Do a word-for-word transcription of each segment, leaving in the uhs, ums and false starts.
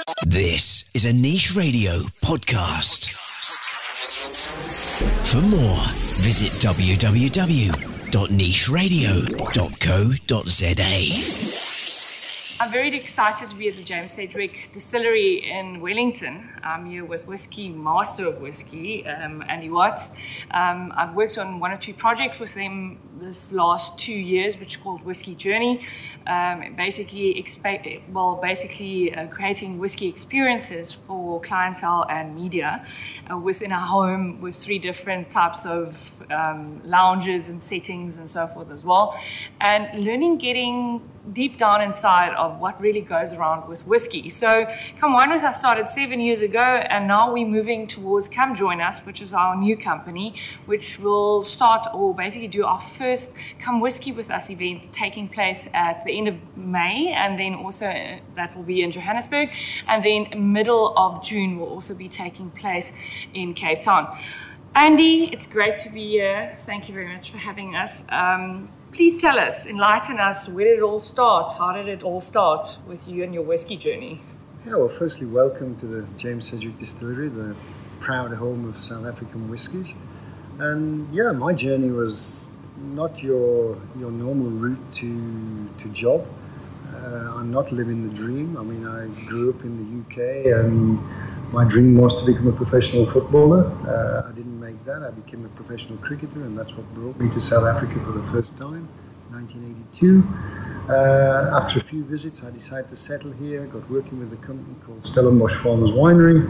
This is a Niche Radio podcast. For more, visit w w w dot niche radio dot co dot z a. I'm very excited to be at the James Sedgwick Distillery in Wellington. I'm here with Whiskey Master of Whiskey, um, Andy Watts. Um, I've worked on one or two projects with them this last two years, which is called Whiskey Journey. Um, basically, expe- well, basically uh, creating whiskey experiences for clientele and media uh, within a home with three different types of um, lounges and settings and so forth as well. And learning, getting deep down inside of what really goes around with whiskey. So Come Wine With Us started seven years ago, and now we're moving towards Come Join Us, which is our new company, which will start or basically do our first Come Whiskey With Us event taking place at the end of May, and then also uh, that will be in Johannesburg, and then middle of June will also be taking place in Cape Town. Andy, it's great to be here. Thank you very much for having us. Um, Please tell us, enlighten us, where did it all start? How did it all start with you and your whiskey journey? Yeah, well, firstly, welcome to the James Sedgwick Distillery, the proud home of South African whiskies. And yeah, my journey was not your your normal route to to job. Uh, I'm not living the dream. I mean, I grew up in the U K, and my dream was to become a professional footballer. Uh, I didn't make that. I became a professional cricketer, and that's what brought me to South Africa for the first time, nineteen eighty-two. Uh, after a few visits, I decided to settle here, got working with a company called Stellenbosch Farmers Winery,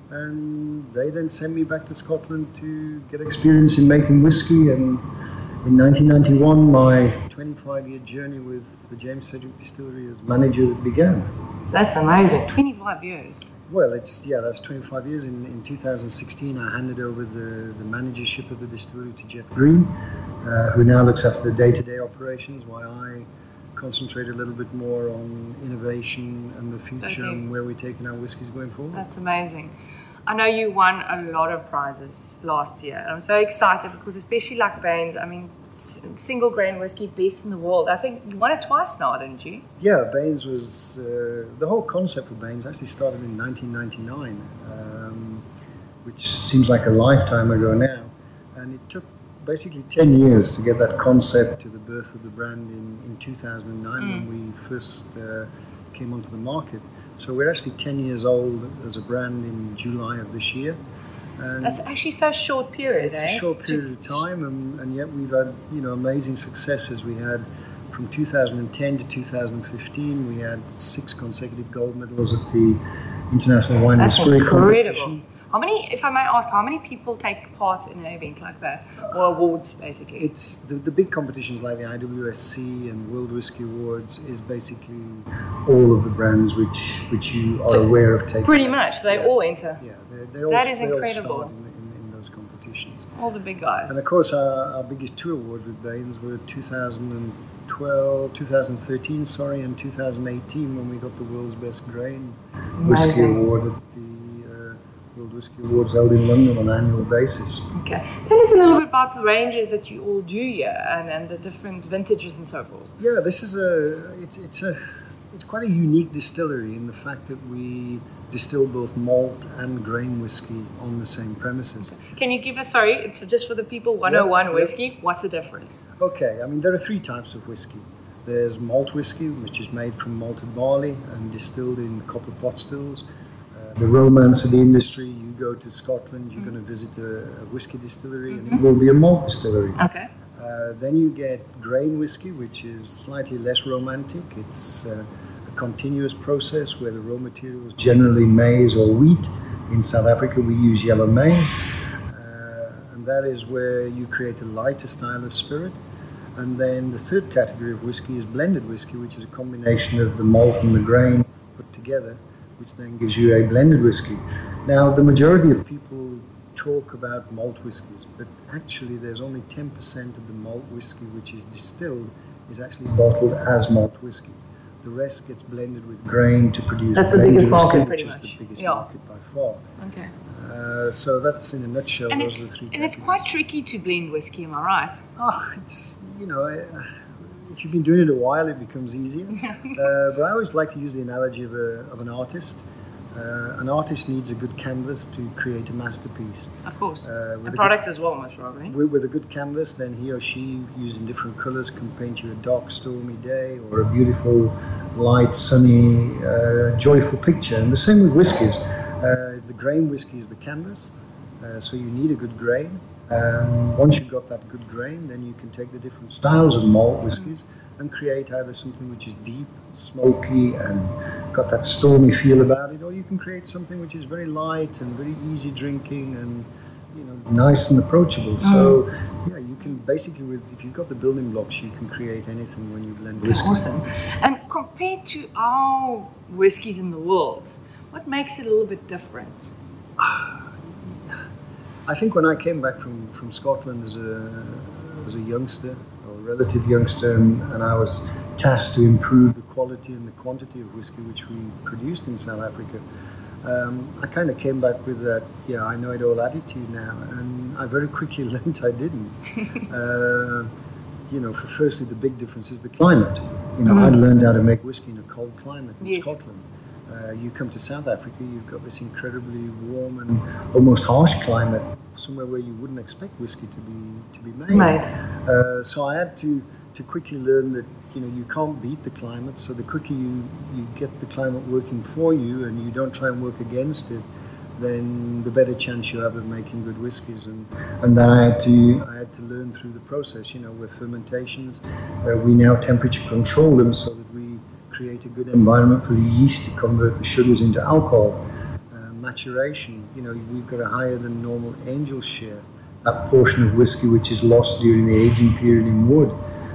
and they then sent me back to Scotland to get experience in making whiskey. And in nineteen ninety-one, my twenty-five-year journey with the James Sedgwick Distillery as manager began. That's amazing, twenty-five years. Well, it's yeah, that's twenty-five years. In, in two thousand sixteen, I handed over the, the managership of the distillery to Jeff Green, uh, who now looks after the day-to-day operations, while I concentrate a little bit more on innovation and the future Okay. and where we're taking our whiskies going forward. That's amazing. I know you won a lot of prizes last year. I'm so excited because especially like Baines, I mean, s- single grain whiskey, best in the world. I think you won it twice now, didn't you? Yeah, Baines was, uh, the whole concept of Baines actually started in nineteen ninety-nine, um, which seems like a lifetime ago now. And it took basically ten years to get that concept to the birth of the brand in, in two thousand nine mm. when we first uh, came onto the market. So we're actually ten years old as a brand in July of this year. And that's actually so short period, It's eh? a short period of time, and, and yet we've had, you know, amazing successes. We had from two thousand ten to two thousand fifteen, we had six consecutive gold medals at the International Wine and Spirit Competition. How many, if I may ask, how many people take part in an event like that, or awards basically? It's the, the big competitions like the I W S C and World Whiskey Awards is basically all of the brands which which you are aware of taking. Pretty place. much, they yeah. all enter. Yeah, they, they all, that is they incredible. all start in, in, in those competitions. All the big guys. And of course, our, our biggest two awards with Baines were two thousand twelve, two thousand thirteen, sorry, and two thousand eighteen when we got the World's Best Grain Whiskey Award at the World Whiskey Awards held in London on an annual basis. Okay. Tell us a little bit about the ranges that you all do here and, and the different vintages and so forth. Yeah, this is a it's it's a it's quite a unique distillery in the fact that we distill both malt and grain whiskey on the same premises. Can you give us, sorry, just for the people, one oh one yeah, whiskey, yeah. What's the difference? Okay, I mean there are three types of whiskey. There's malt whiskey, which is made from malted barley and distilled in copper pot stills. The romance of the industry, you go to Scotland, you're mm. going to visit a, a whiskey distillery, mm-hmm. and it will be a malt distillery. Okay. Uh, then you get grain whiskey, which is slightly less romantic. It's uh, a continuous process where the raw material is generally maize or wheat. In South Africa, we use yellow maize. Uh, and that is where you create a lighter style of spirit. And then the third category of whiskey is blended whiskey, which is a combination of the malt and the grain put together, which then gives you a blended whiskey. Now, the majority of people talk about malt whiskies, but actually there's only ten percent of the malt whiskey which is distilled is actually bottled as malt whiskey. The rest gets blended with grain to produce that's the biggest market, whiskey, pretty which much. is the biggest yeah. market by far. Okay. Uh, so that's in a nutshell. And those it's are the three and it's quite tricky to blend whiskey, am I right? Oh, it's you know. Uh, If you've been doing it a while, it becomes easier. uh, but I always like to use the analogy of, a, of an artist. Uh, an artist needs a good canvas to create a masterpiece. Of course. Uh, a product good, as well, most probably. With, with a good canvas, then he or she, using different colors, can paint you a dark, stormy day or a beautiful, light, sunny, uh, joyful picture. And the same with whiskies. Uh, the grain whiskey is the canvas, uh, so you need a good grain. Um, once you've got that good grain, then you can take the different styles of malt whiskies mm. and create either something which is deep, smoky, and got that stormy feel about it, or you can create something which is very light and very easy drinking and, you know, nice and approachable. Mm. So, yeah, you can basically, with if you've got the building blocks, you can create anything when you blend whiskey. Awesome. And compared to our whiskies in the world, what makes it a little bit different? I think when I came back from, from Scotland as a as a youngster, or a relative youngster, and, and I was tasked to improve the quality and the quantity of whiskey which we produced in South Africa, um, I kind of came back with that, yeah, I know it all attitude now, and I very quickly learned I didn't. uh, you know, for firstly, the big difference is the climate. You know, mm. I learned how to make whiskey in a cold climate in yes. Scotland. Uh, you come to South Africa, you've got this incredibly warm and almost harsh climate, somewhere where you wouldn't expect whiskey to be to be made. Right. Uh, so I had to, to quickly learn that, you know, you can't beat the climate. So the quicker you, you get the climate working for you and you don't try and work against it, then the better chance you have of making good whiskies. And and then I had to I had to learn through the process. You know, with fermentations, uh, we now temperature control them so that we create a good environment for the yeast to convert the sugars into alcohol. Uh, maturation, you know, we've got a higher than normal angel share, that portion of whiskey which is lost during the aging period in wood.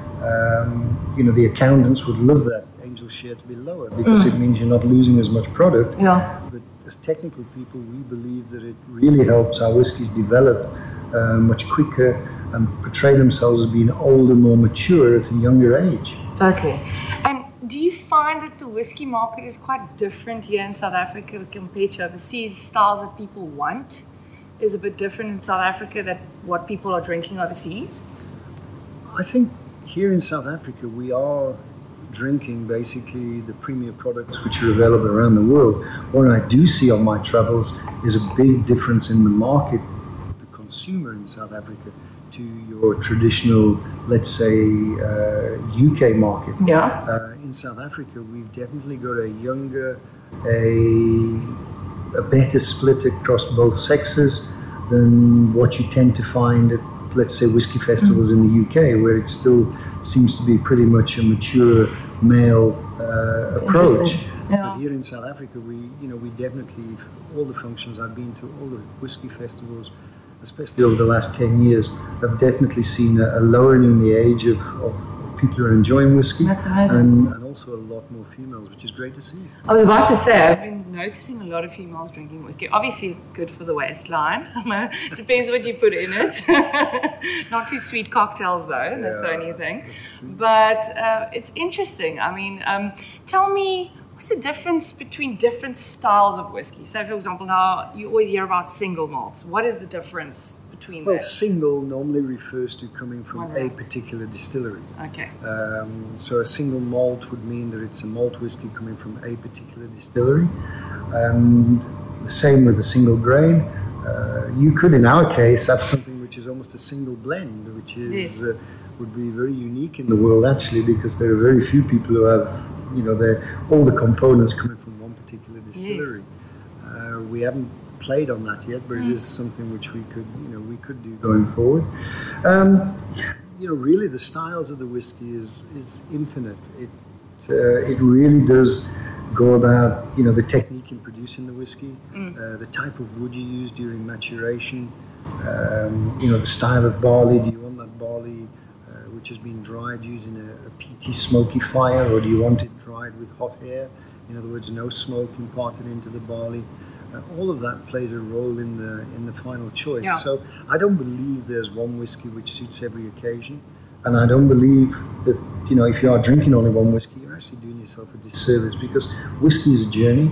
Um, you know, the accountants would love that angel share to be lower because mm. it means you're not losing as much product. Yeah. But as technical people, we believe that it really helps our whiskies develop uh, much quicker and portray themselves as being older, more mature at a younger age. Totally. And do you find that the whiskey market is quite different here in South Africa compared to overseas? Styles that people want is a bit different in South Africa than what people are drinking overseas? I think here in South Africa we are drinking basically the premier products which are available around the world. What I do see on my travels is a big difference in the market, the consumer in South Africa, to your traditional, let's say, uh, U K market. Yeah. Uh, in South Africa, we've definitely got a younger, a, a better split across both sexes than what you tend to find at, let's say, whiskey festivals mm. in the U K, where it still seems to be pretty much a mature male uh, approach. Yeah. But here in South Africa, we, you know, we definitely, all the functions I've been to, all the whiskey festivals, especially over the last ten years, I've definitely seen a, a lowering in the age of, of, of people who are enjoying whiskey. That's amazing. And, and also a lot more females, which is great to see. I was about to say, I've been noticing a lot of females drinking whiskey. Obviously, it's good for the waistline. Depends what you put in it. Not too sweet cocktails, though. That's yeah, the only thing. But uh, it's interesting. I mean, um, tell me, what's the difference between different styles of whiskey? So, for example, now you always hear about single malts. What is the difference between Well, that? single normally refers to coming from a particular distillery. Okay. Um, so a single malt would mean that it's a malt whiskey coming from a particular distillery. And the same with a single grain. Uh, you could, in our case, have something which is almost a single blend, which is Yes. uh, would be very unique in the world, actually, because there are very few people who have, you know, all the components coming from one particular distillery. Yes. Uh, we haven't played on that yet, but mm. it is something which we could, you know, we could do going forward. Um, you know, really, the styles of the whiskey is is infinite. It uh, it really does go about, you know, the technique in producing the whiskey, mm. uh, the type of wood you use during maturation, um, you know, the style of barley. Do you want that barley which has been dried using a, a peaty smoky fire, or do you want it dried with hot air? In other words, no smoke imparted into the barley. Uh, all of that plays a role in the in the final choice. Yeah. So I don't believe there's one whiskey which suits every occasion, and I don't believe that, you know, if you are drinking only one whiskey, you're actually doing yourself a disservice, because whiskey is a journey.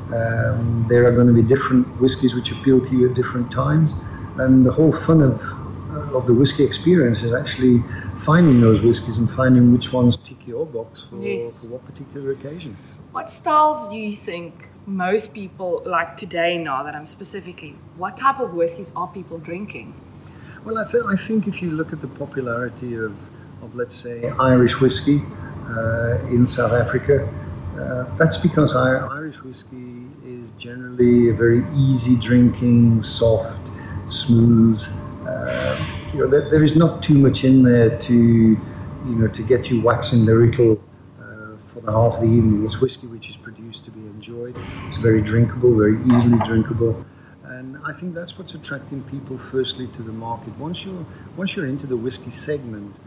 Um, there are going to be different whiskies which appeal to you at different times, and the whole fun of uh, of the whiskey experience is actually finding those whiskies and finding which ones tick your box for, Yes. for what particular occasion. What styles do you think most people, like today now that I'm specifically, what type of whiskies are people drinking? Well, I, th- I think if you look at the popularity of, of let's say, Irish whiskey uh, in South Africa, uh, that's because our Irish whiskey is generally a very easy drinking, soft, smooth. Uh, you know, there, there is not too much in there to, you know, to get you waxing lyrical uh, for the half of the evening. It's whiskey which is produced to be enjoyed. It's very drinkable, very easily drinkable. And I think that's what's attracting people firstly to the market. Once you're, once you're into the whiskey segment,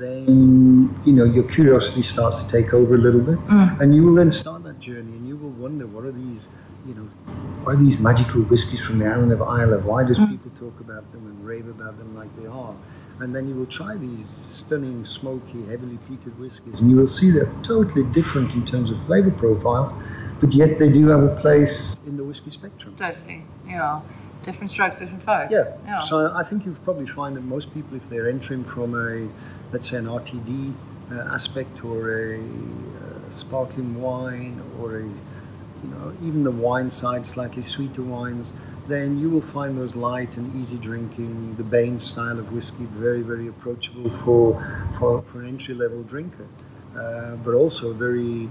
then, you know, your curiosity starts to take over a little bit. Mm. And you will then start that journey and you will wonder, what are these, you know, what are these magical whiskies from the island of Islay? Why does mm. people talk about them and rave about them like they are? And then you will try these stunning, smoky, heavily peated whiskies and you will see they're totally different in terms of flavor profile, but yet they do have a place in the whiskey spectrum. Totally, yeah. Different strokes, different folks. Yeah. yeah. So I think you'll probably find that most people, if they're entering from a, let's say, an R T D uh, aspect or a uh, sparkling wine or a, you know, even the wine side, slightly sweeter wines, then you will find those light and easy drinking, the Baines style of whiskey, very, very approachable for for, for an entry-level drinker, uh, but also very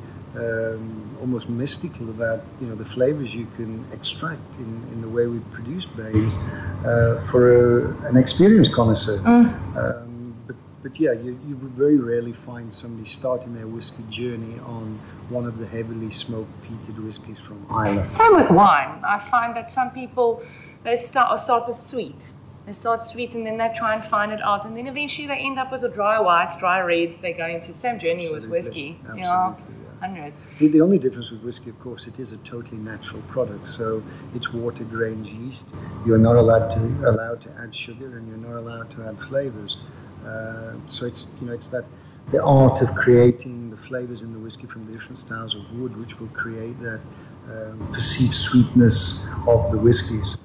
um, almost mystical about, you know, the flavors you can extract in, in the way we produce Baines uh, for a, an experienced connoisseur. Mm. Um, but, but yeah, you, you would very rarely find somebody starting their whiskey journey on one of the heavily smoked peated whiskies from Ireland. Same with wine. I find that some people, they start, start with sweet. They start sweet and then they try and find it out, and then eventually they end up with the dry whites, dry reds. They go into the same journey Absolutely. with whiskey. Absolutely, yeah. yeah. The, the only difference with whiskey, of course, it is a totally natural product. So it's water-grained yeast. You're not allowed to allowed to add sugar, and you're not allowed to add flavors. Uh, so it's, you know, it's that the art of creating the flavors in the whiskey from the different styles of wood, which will create that um, perceived sweetness of the whiskies.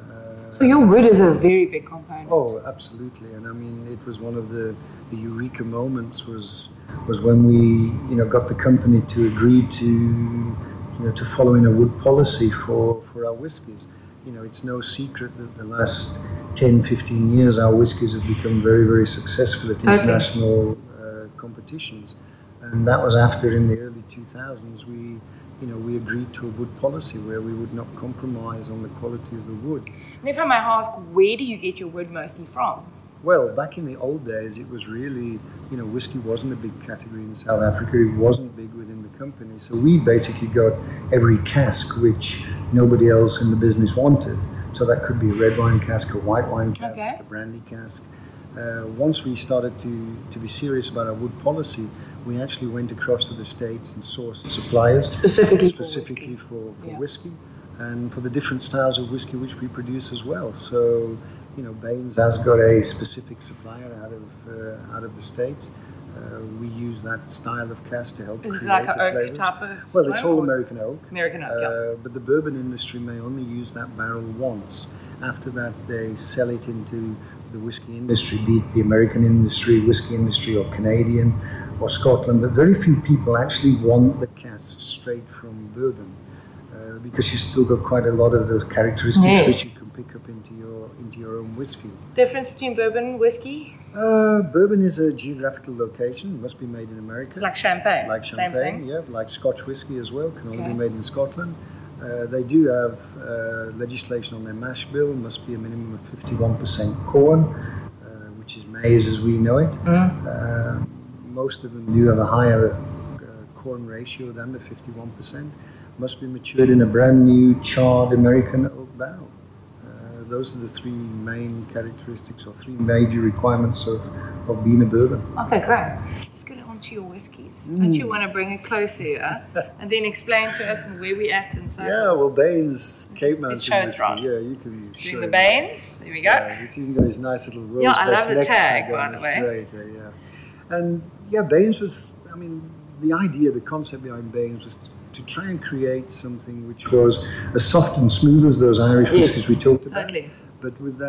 So your wood is a very big component. Oh, absolutely. And I mean, it was one of the, the eureka moments was was when we, you know, got the company to agree to, you know, to follow in a wood policy for, for our whiskies. You know, it's no secret that the last ten, fifteen years our whiskies have become very, very successful at international uh, competitions. And that was after, in the early two thousands, we, you know, we agreed to a wood policy where we would not compromise on the quality of the wood. And if I may ask, where do you get your wood mostly from? Well, back in the old days, it was really, you know, whiskey wasn't a big category in South Africa. It wasn't big within the company. So we basically got every cask which nobody else in the business wanted. So that could be a red wine cask, a white wine cask, okay. a brandy cask. Uh, once we started to, to be serious about our wood policy, we actually went across to the States and sourced suppliers specifically, specifically for whiskey, for, for yeah. whiskey and for the different styles of whiskey which we produce as well. So, you know, Baines has got a specific supplier out of uh, out of the States. Uh, we use that style of cask to help Is create it like the an oak flavors. type of Well, it's all or? American oak. American oak, uh, yeah. But the bourbon industry may only use that barrel once. After that, they sell it into the whiskey industry, be it the American industry, whiskey industry, or Canadian, or Scotland. But very few people actually want the cask straight from bourbon, uh, because you still got quite a lot of those characteristics yes. which you can pick up into your into your own whiskey. Difference between bourbon and whiskey? Uh, bourbon is a geographical location. It must be made in America. It's like champagne. Like champagne, Same thing. yeah. Like Scotch whiskey as well. Can only okay. be made in Scotland. Uh, they do have uh, legislation on their mash bill. It must be a minimum of fifty-one percent corn, uh, which is maize as we know it. Mm. Uh, most of them do have a higher uh, corn ratio than the fifty-one percent. Must be matured in a brand new charred American oak barrel. Uh, those are the three main characteristics or three major requirements of, of being a bourbon. Okay, great. Let's get on to your whiskies. Mm. Don't you want to bring it closer here and then explain to us and where we're at and so on? Yeah, well, Baines Cape Mountain show whiskey. Right. Yeah, you can show Doing the Baines. There we go. Yeah, he's even got his nice little rose. Yeah, I love the neck tag, on. by the way. Great, uh, yeah. And yeah, Baines was, I mean, the idea, the concept behind Baines was to, to try and create something which was as soft and smooth as those Irish yes. whiskies we talked about, totally. but with that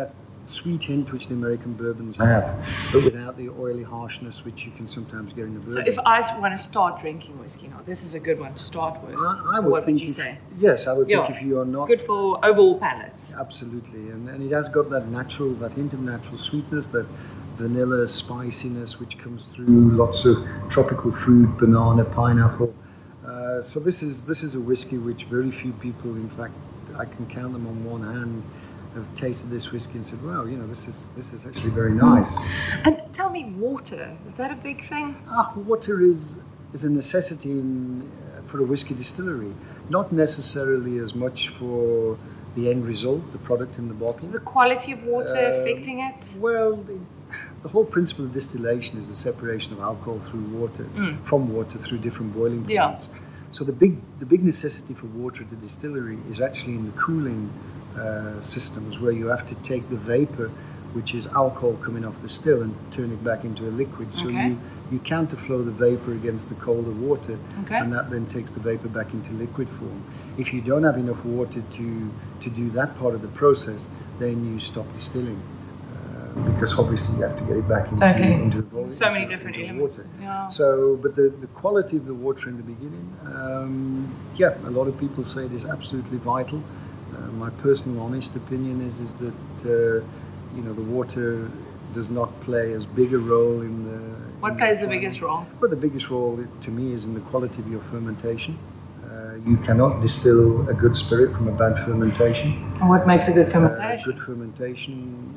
sweet hint which the American bourbons have, but without the oily harshness which you can sometimes get in the bourbon. So if I want to start drinking whiskey now, this is a good one to start with. I, I would what think would you if, say? Yes, I would Yeah. think if you are not... Good for overall palates. Absolutely, and, and it has got that natural, that hint of natural sweetness, that vanilla spiciness which comes through, lots of tropical fruit, banana, pineapple. Uh, so this is this is a whiskey which very few people, in fact, I can count them on one hand, have tasted this whiskey and said, wow, you know, this is this is actually very nice. And tell me, water, is that a big thing? Ah, water is is a necessity in, uh, for a whiskey distillery, not necessarily as much for the end result, the product in the bottle. So the quality of water Um, affecting it? Well, the, the whole principle of distillation is the separation of alcohol through water, Mm. from water through different boiling Yeah. points. So the big the big necessity for water at the distillery is actually in the cooling uh, systems, where you have to take the vapor, which is alcohol coming off the still, and turn it back into a liquid. So Okay. you, you counterflow the vapor against the colder water, Okay. and that then takes the vapor back into liquid form. If you don't have enough water to, to do that part of the process, then you stop distilling. Uh, because obviously you have to get it back into, Okay. into the volume. So many into- different into the elements. water. Yeah. So, but the, the quality of the water in the beginning, um, yeah, a lot of people say it is absolutely vital. Uh, my personal honest opinion is is that uh, you know the water does not play as big a role in the. What in plays the final- biggest role? Well, the biggest role to me is in the quality of your fermentation. Uh, you cannot distill a good spirit from a bad fermentation. And what makes a good Uh, fermentation? good fermentation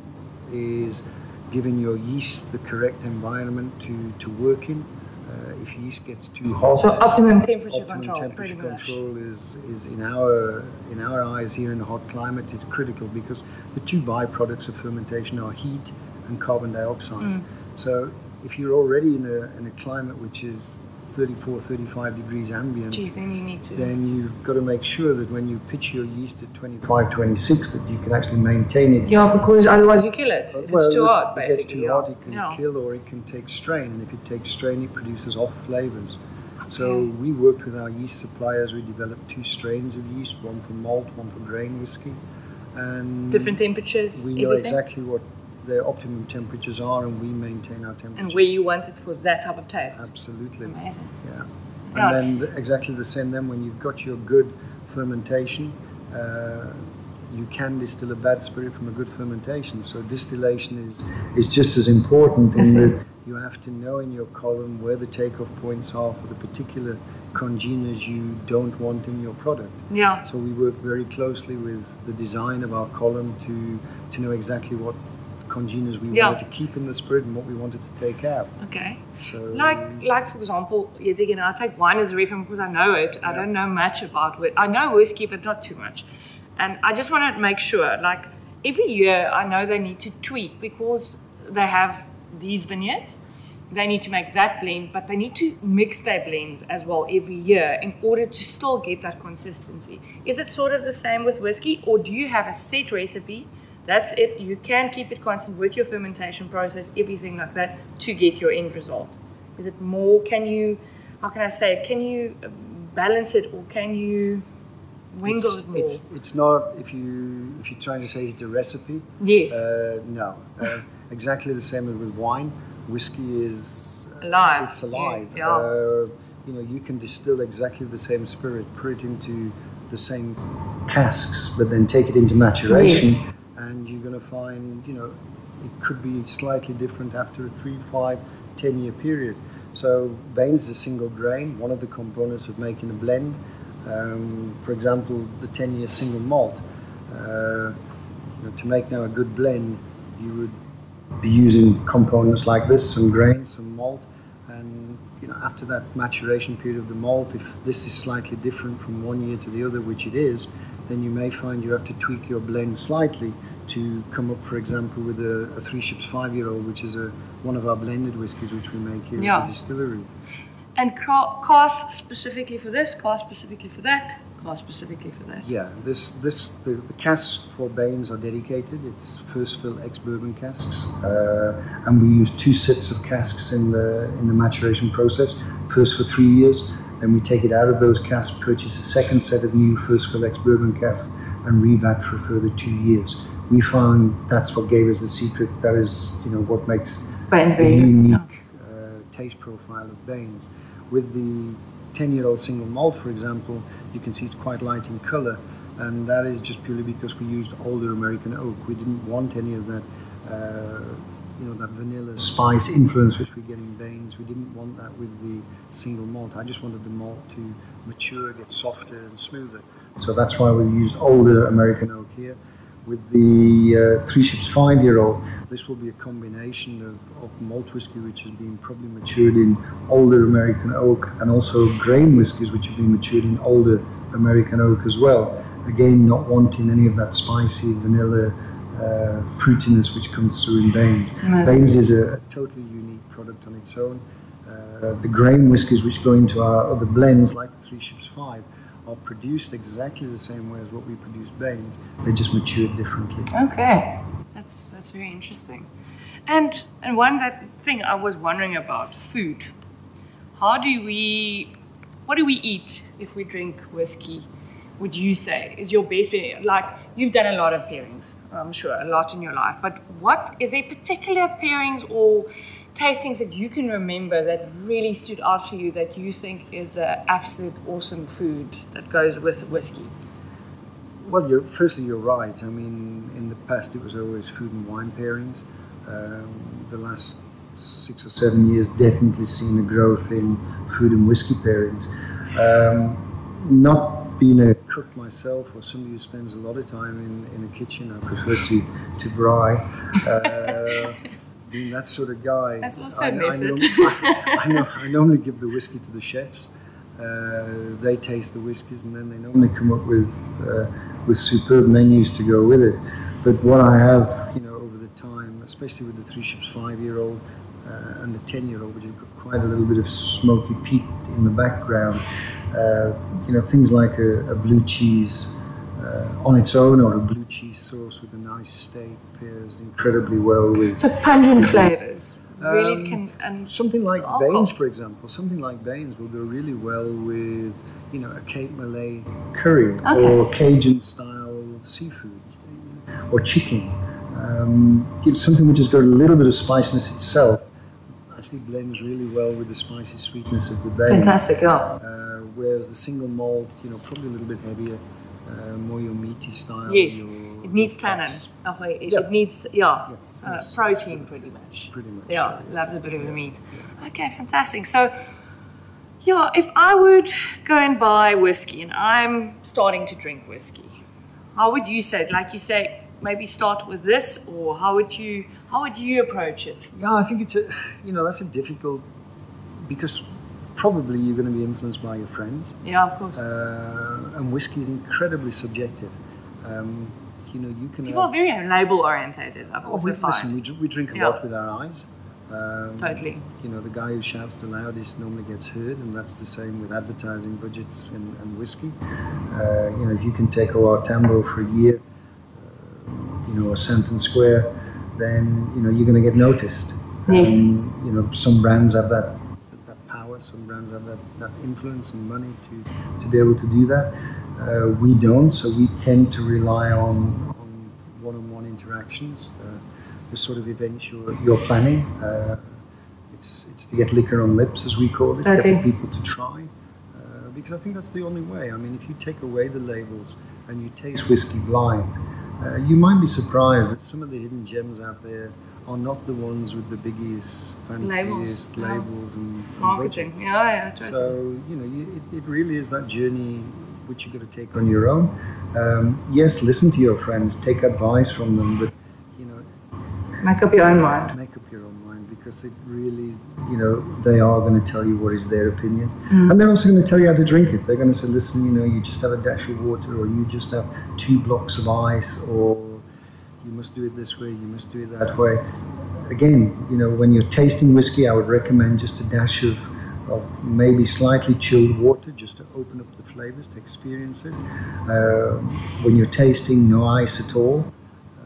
is giving your yeast the correct environment to, to work in. Uh, if yeast gets too hot, So optimum temperature optimum control, temperature pretty much. control is, is in our in our eyes here in the hot climate is critical, because the two byproducts of fermentation are heat and carbon dioxide. Mm. So if you're already in a, in a climate which is thirty-four, thirty-five degrees ambient, Geez, then you need to. then you've got to make sure that when you pitch your yeast at twenty-five, twenty-six, that you can actually maintain it. Yeah, because otherwise you kill it. If Well, it's too hot, if it basically. gets too yeah. hot, it can Yeah. kill, or it can take strain. And if it takes strain, it produces off flavors. So Okay. we worked with our yeast suppliers. We developed two strains of yeast, one for malt, one for grain whiskey. And Different temperatures, we know everything. exactly what their optimum temperatures are, and we maintain our temperature. And where you want it for that type of taste. Absolutely. Amazing. Yeah. Yeah, And it's- then the, exactly the same then when you've got your good fermentation, uh, you can distill a bad spirit from a good fermentation. So distillation is, is just as important in Yes, that you have to know in your column where the takeoff points are for the particular congeners you don't want in your product. Yeah. So we work very closely with the design of our column to, to know exactly what congeners we Yeah. wanted to keep in the spirit and what we wanted to take out. Okay. So Like, like for example, yet again, I take wine as a reference because I know it. I Yeah. don't know much about it. I know whiskey, but not too much. And I just want to make sure, like, every year I know they need to tweak because they have these vineyards. They need to make that blend, but they need to mix their blends as well every year in order to still get that consistency. Is it sort of the same with whiskey, or do you have a set recipe? That's it. You can keep it constant with your fermentation process, everything like that, to get your end result. Is it more? Can you, how can I say it? Can you balance it, or can you wingle it's, it more? It's, it's not, if, you, if you're trying to say it's the recipe, yes. uh, no. Uh, exactly the same as with wine. Whiskey is uh, Alive. It's alive. Yeah. Yeah. Uh, you know, you can distill exactly the same spirit, put it into the same casks, but then take it into maturation, Yes. and you're going to find, you know, it could be slightly different after a three, five, ten year period. So Bain's is a single grain, one of the components of making a blend. Um, for example, the ten year single malt. Uh, you know, to make now a good blend, you would be using components like this, some grain, some malt, and you know, after that maturation period of the malt, if this is slightly different from one year to the other, which it is, then you may find you have to tweak your blend slightly to come up, for example, with a, a Three Ships five-year-old, which is a one of our blended whiskies which we make here Yeah. at the distillery. And ca- cask specifically for this, cask specifically for that, cask specifically for that. Yeah, this this the, the casks for Bain's are dedicated. It's first fill ex-bourbon casks, uh, and we use two sets of casks in the in the maturation process. First for three years, then we take it out of those casks, purchase a second set of new first fill ex-bourbon casks, and revat for a further two years. we found that's what gave us the secret. That is, you know, what makes Baines the very unique yeah. uh, taste profile of Baines. With the ten-year-old single malt, for example, you can see it's quite light in color, and that is just purely because we used older American oak. We didn't want any of that, uh, you know, that vanilla spice influence which we get in Baines. We didn't want that with the single malt. I just wanted the malt to mature, get softer and smoother. So that's why we used older American oak here. With the uh, Three Ships five-year-old, this will be a combination of, of malt whiskey, which has been probably matured in older American oak, and also grain whiskies, which have been matured in older American oak as well. Again, not wanting any of that spicy vanilla uh, fruitiness which comes through in Baines. Mm-hmm. Baines is a, a totally unique product on its own. Uh, the grain whiskies which go into our other blends, like the Three Ships five, are produced exactly the same way as what we produce Baines. They just matured differently. Okay, that's that's very interesting. And and one that thing I was wondering about, food. How do we, what do we eat if we drink whiskey? Would you say is your best pairing? Like, you've done a lot of pairings, I'm sure, a lot in your life. But what is there particular pairings or tastings that you can remember that really stood out for you, that you think is the absolute awesome food that goes with whiskey? Well, you're, firstly, you're right. I mean, in the past it was always food and wine pairings. Um, the last six or seven years definitely seen a growth in food and whiskey pairings. Um, not being a cook myself, or somebody who spends a lot of time in, in a kitchen, I prefer to, to braai. Uh, Being that sort of guy, that's also I, a method. I, normally, I, I, know, I normally give the whiskey to the chefs. Uh, they taste the whiskies, and then they normally come up with uh, with superb menus to go with it. But what I have, you know, over the time, especially with the Three Ships five-year-old uh, and the ten-year-old, which have got quite a little bit of smoky peat in the background, uh, you know, things like a, a blue cheese Uh, on its own, or a blue cheese sauce with a nice steak pairs incredibly well with. So pungent flavors really um, can. And something like alcohol. Baines, for example, something like Baines will go really well with, you know, a Cape Malay curry, okay. or Cajun style seafood, or chicken. Um, something which has got a little bit of spiciness itself. Actually blends really well with the spicy sweetness of the Baines. Fantastic, yeah. Uh, whereas the single malt, you know, probably a little bit heavier. Uh, more your meaty style. Yes, your, it needs tannin. Oh, it, yeah. it needs, yeah, yeah. Uh, Yes. protein pretty much. Pretty much. Yeah, So, yeah. loves a bit of the Yeah. meat. Yeah. Okay, fantastic. So, yeah, if I would go and buy whiskey and I'm starting to drink whiskey, how would you say it? Like you say, maybe start with this, or how would you how would you approach it? Yeah, I think it's a, you know, that's a difficult, because probably you're going to be influenced by your friends. Yeah, of course. Uh, and whiskey is incredibly subjective. Um, you know, you can. People have, are very label orientated. I've oh, also we, found. listen, we, dr- we drink a Yeah. lot with our eyes. Um, Totally. You know, the guy who shouts the loudest normally gets heard, and that's the same with advertising budgets and, and whiskey. Uh, you know, if you can take O R Tambo for a year, uh, you know, or Santon Square, then, you know, you're going to get noticed. Yes. Um, you know, some brands have that that power, some brands have that, that influence and money to, to be able to do that. Uh, we don't, so we tend to rely on, on one-on-one interactions. Uh, the sort of events you're, you're planning. Uh, it's it's to get liquor on lips, as we call it, Okay. get the people to try. Uh, because I think that's the only way. I mean, if you take away the labels and you taste whiskey blind, uh, you might be surprised that some of the hidden gems out there are not the ones with the biggest, fanciest Labels, yeah. labels and, and Marketing. budgets. Yeah, yeah, totally. So, you know, you, it, it really is that journey which you've got to take on your own. Um, yes, listen to your friends, take advice from them, but, you know, Make up your own mind. make up your own mind, because it really, you know, they are going to tell you what is their opinion. Mm. And they're also going to tell you how to drink it. They're going to say, listen, you know, you just have a dash of water, or you just have two blocks of ice, or you must do it this way, you must do it that way. Again, you know, when you're tasting whiskey, I would recommend just a dash of, of maybe slightly chilled water, just to open up the flavors, to experience it. Uh, when you're tasting, no ice at all.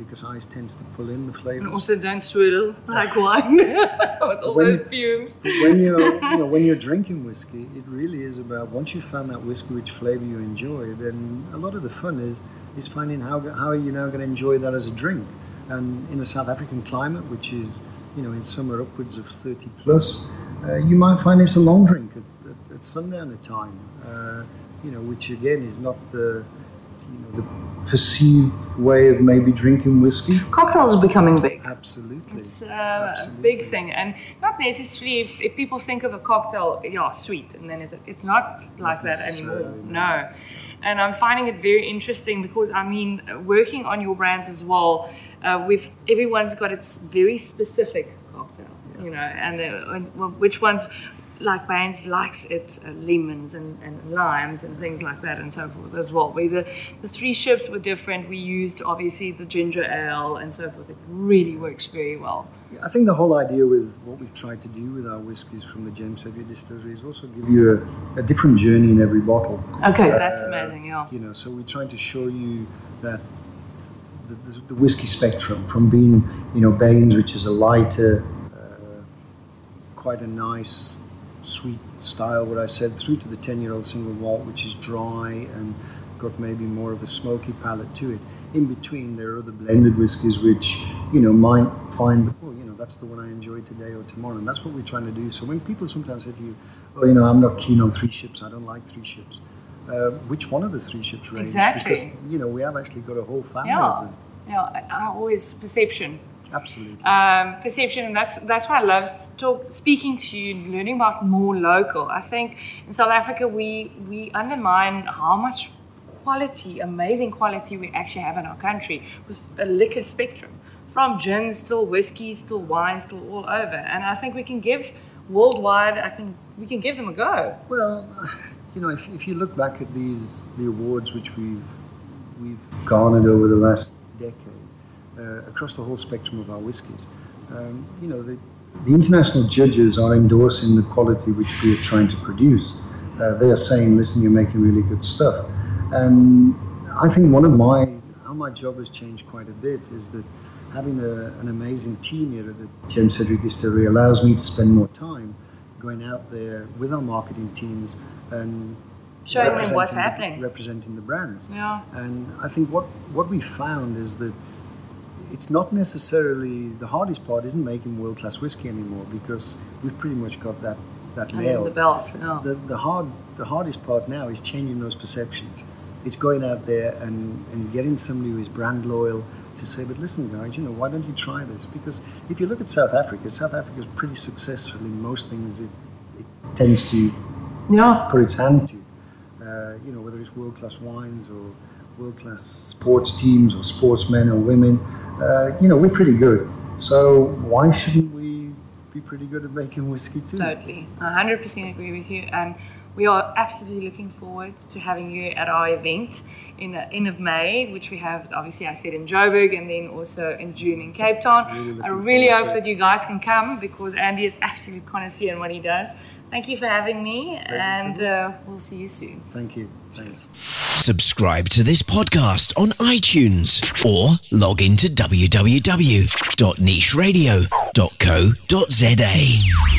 because ice tends to pull in the flavors. And also don't swirl like wine with all when, those fumes. But when you're, you know, when you're drinking whiskey, it really is about, once you've found that whiskey which flavor you enjoy, then a lot of the fun is is finding how how are you now going to enjoy that as a drink. And in a South African climate, which is, you know, in summer upwards of thirty plus, uh, you might find it's a long drink at, at, at sundown time. Uh, you know, which again is not the, you know, the perceived way of maybe drinking whiskey. Cocktails are becoming big. Absolutely. It's uh, Absolutely. a big thing, and not necessarily if, if people think of a cocktail, yeah, sweet, and then it's, it's not like Not that anymore. necessarily, No. And I'm finding it very interesting because, I mean, working on your brands as well, uh, we've everyone's got its very specific cocktail, Yeah. you know, and, the, and well, which ones, like Baines likes it, uh, lemons and, and limes and things like that and so forth as well. We, the, the three ships were different. We used, obviously, the ginger ale and so forth. It really works very well. I think the whole idea with what we've tried to do with our whiskies from the James Sedgwick Distillery is also give you a, a different journey in every bottle. Okay, Uh, that's amazing, yeah. You know, so we're trying to show you that the, the, the whiskey spectrum, from being, you know, Baines, which is a lighter, uh, quite a nice, sweet style, what I said, through to the ten-year-old single malt, which is dry and got maybe more of a smoky palate to it. In between, there are other blended whiskies which, you know, might find, oh, you know, that's the one I enjoyed today or tomorrow, and that's what we're trying to do. So when people sometimes say to you, oh, you know, I'm not keen on three ships, I don't like three ships, uh, which one of the three ships range? Exactly. Because, you know, we have actually got a whole family Yeah. of them. Yeah, I, I always perception. Absolutely. Um, perception, and that's that's why I love talk, speaking to you, learning about more local. I think in South Africa we we undermine how much quality, amazing quality we actually have in our country with a liquor spectrum, from gins till whiskies till wines till all over. And I think we can give worldwide. I can we can give them a go. Well, you know, if, if you look back at these the awards which we've we've garnered over the last decade. Uh, across the whole spectrum of our whiskies. Um, you know, the, the international judges are endorsing the quality which we are trying to produce. Uh, they are saying, listen, you're making really good stuff. And I think one of my, how my job has changed quite a bit is that having a, an amazing team here at the James Sedgwick Distillery allows me to spend more time going out there with our marketing teams and showing them what's the, happening. representing the brands. Yeah. And I think what, what we found is that it's not necessarily, the hardest part isn't making world-class whiskey anymore, because we've pretty much got that, that nailed. The belt, yeah. The, the, hard, the hardest part now is changing those perceptions. It's going out there and, and getting somebody who is brand loyal to say, but listen guys, you know, why don't you try this? Because if you look at South Africa, South Africa is pretty successful in most things it, it tends to yeah. put its hand to. Uh, you know, whether it's world-class wines or world-class sports teams or sportsmen or women, uh, you know, we're pretty good. So why shouldn't we be pretty good at making whiskey too? Totally. I one hundred percent agree with you. And we are absolutely looking forward to having you at our event in the end of May, which we have, obviously, I said in Joburg, and then also in June in Cape Town. Really I really hope to that you guys can come, because Andy is absolute connoisseur in what he does. Thank you for having me, and uh, we'll see you soon. Thank you. Thanks. Subscribe to this podcast on iTunes or log into w w w dot niche radio dot co dot z a.